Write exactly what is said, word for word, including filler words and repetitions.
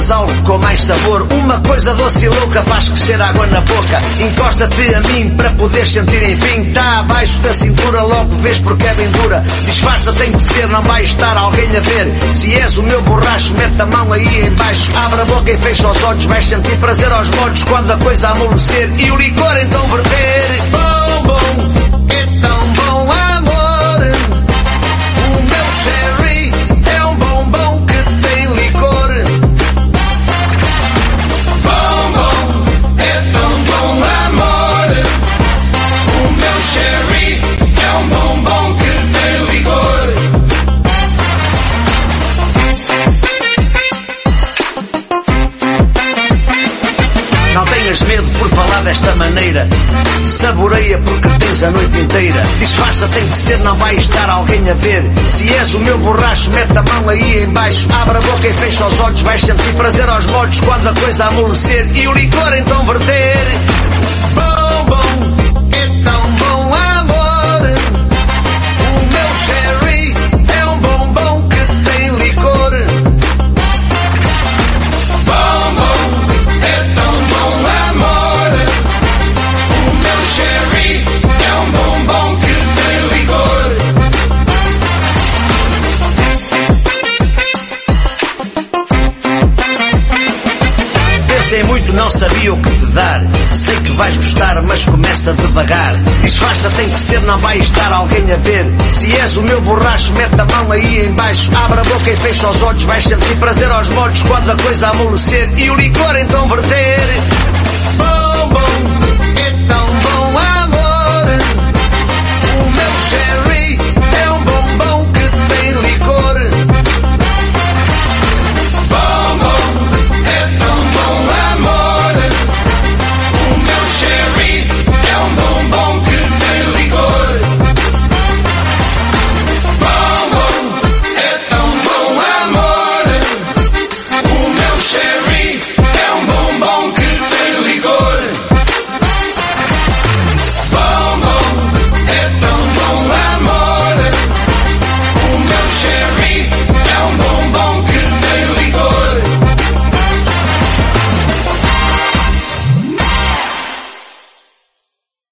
salvo com mais sabor. Uma coisa doce e louca faz crescer água na boca. Encosta-te a mim para poderes sentir enfim. Tá abaixo da cintura, logo vês porque é bem dura. Disfarça, tem que ser, não vai estar alguém a ver. Se és o meu borracho, mete a mão aí em baixo. Abre a boca e fecha os olhos, vais sentir prazer aos modos quando a coisa amolecer e o licor então verter. Bom, bom, é tão bom amor. O meu sherry é um bombom que tem licor. Bom, bom, é tão bom amor. O meu sherry é um bombom que tem licor. Não tenhas medo por falar desta maneira. Saboreia porque tens a noite inteira. Disfarça, tem que ser, não vai estar alguém a ver. Se és o meu borracho, mete a mão aí em baixo. Abre a boca e fecha os olhos, vais sentir prazer aos modos quando a coisa amolecer e o licor então verter. Bom, bom, é tão bom amor. O meu sherry é um bombom que tem licor. Bom, bom, é tão bom amor. O meu sherry é um bombom que tem licor. Pensei muito, não sabia o que te dar. Sei que vais gostar, mas começa devagar. Disfarça, tem que ser, não vai estar alguém a ver. Se és o meu borracho, mete a mão aí em baixo. Abre a boca e fecha os olhos, vais sentir prazer aos modos quando a coisa amolecer e o licor então verter. Oh,